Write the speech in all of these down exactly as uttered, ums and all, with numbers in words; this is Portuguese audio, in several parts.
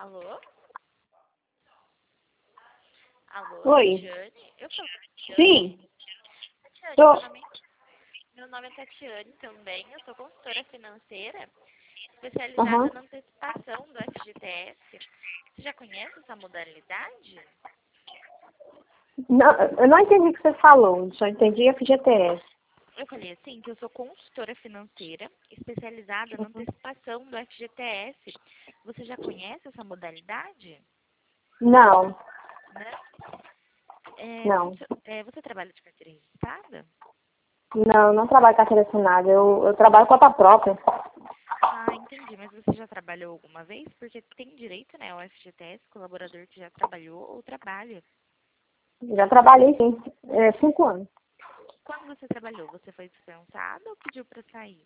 Alô? Alô, Oi. Tatiane? Eu sou Tatiane. Sim. Tatiane, Tô. meu nome, meu nome é Tatiane também. Eu sou consultora financeira especializada Aham. na antecipação do F G T S. Você já conhece essa modalidade? Não, eu não entendi o que você falou, só entendi F G T S. Eu falei assim que eu sou consultora financeira especializada na antecipação do F G T S. Você já conhece essa modalidade? Não, Né? É, não. funcio- é, você trabalha de carteira registrada? Não, não trabalho com carteira assinada. Eu, eu trabalho com conta própria. Ah, entendi. Mas você já trabalhou alguma vez? Porque tem direito, né, ao F G T S, colaborador que já trabalhou ou trabalha. Já trabalhei, sim. É, cinco anos. Quando você trabalhou, você foi dispensado ou pediu para sair?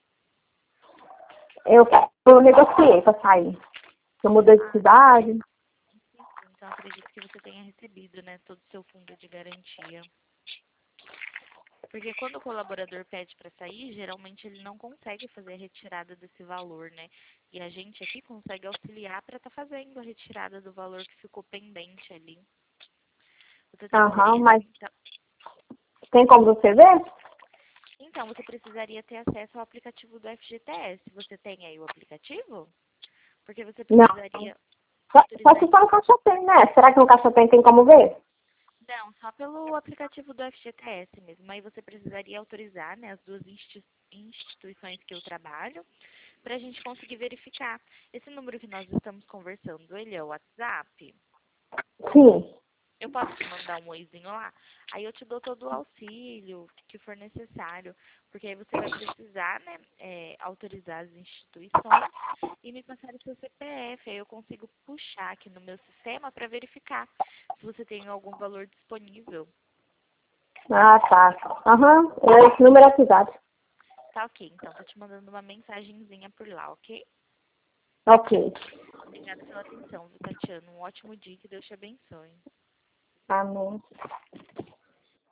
Eu, eu negociei para sair. Eu mudei de Ah, cidade. então acredito que você tenha recebido, né, todo o seu fundo de garantia. Porque quando o colaborador pede para sair, geralmente ele não consegue fazer a retirada desse valor, né? E a gente aqui consegue auxiliar para estar fazendo a retirada do valor que ficou pendente ali. Você tem Aham, interesse? mas tem como você ver? Então, você precisaria ter acesso ao aplicativo do F G T S. Você tem aí o aplicativo? Porque você Não. precisaria Só, só autorizar. se for no Caixa Tem, né? Será que no Caixa Tem tem como ver? Não, só pelo aplicativo do F G T S mesmo. Aí você precisaria autorizar, né, as duas insti- instituições que eu trabalho, para a gente conseguir verificar. Esse número que nós estamos conversando, ele é o WhatsApp? Sim. Eu posso te mandar um oizinho lá? Aí eu te dou todo o auxílio que for necessário, porque aí você vai precisar, né, é, autorizar as instituições e me passar o seu C P F. Aí eu consigo puxar aqui no meu sistema para verificar se você tem algum valor disponível. Ah, tá. Aham. Esse número é ativado. Tá ok, então tô te mandando uma mensagenzinha por lá, ok? Ok. Obrigada pela atenção, viu, Tatiana? Um ótimo dia, que Deus te abençoe. Amém.